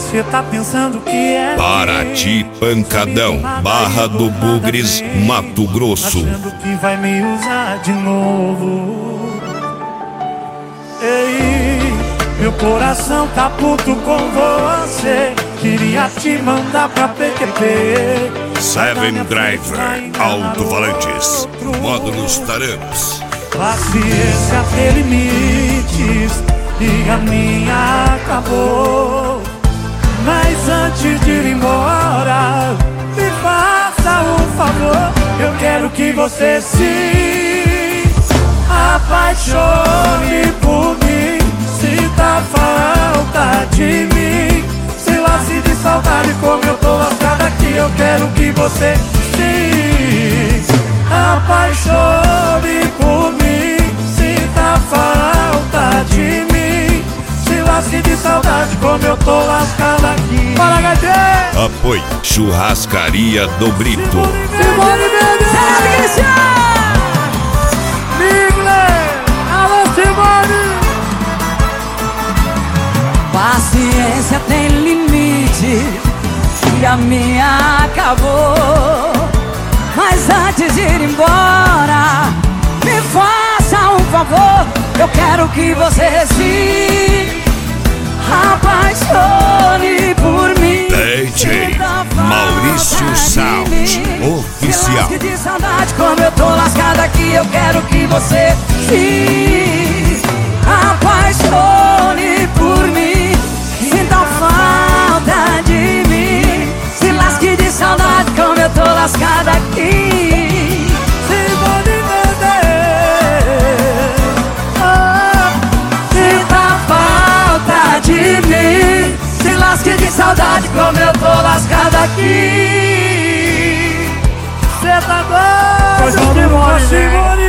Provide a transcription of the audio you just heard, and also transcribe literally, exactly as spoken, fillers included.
Você tá pensando que é Paraty, Pancadão, Barra do Bugres, Mato Grosso. Achando que vai me usar de novo. Ei, meu coração tá puto com você. Queria te mandar pra P Q P. Seven Driver, Alto Valantes, Módulos Taranos. Paciência tem limites e a minha acabou. Mas antes de ir embora, me faça um favor. Eu quero que você se apaixone por mim. Sinta falta de mim, se lasse de saudade como eu tô lascado aqui. Eu quero que você se apaixone por mim. Sinta falta de mim, se lasque de saudade como eu tô lascado aqui. Bora, H D! Apoio Churrascaria do Brito. Simone Mendes! Migler! Alô, Simone! Paciência tem limite e a minha acabou. Mas antes de ir embora, me faça um favor. Eu quero que você se apaixone por mim. D J Maurício Sound Oficial. Se de saudade como eu tô lascado aqui. Eu quero que você se apaixone por mim. Sinta falta de mim, se lasque de saudade como eu tô lascado aqui. Simone Mendes! Oh, sinta falta de mim, se lasque de saudade como eu tô lascado aqui. Cê tá doido? Simone!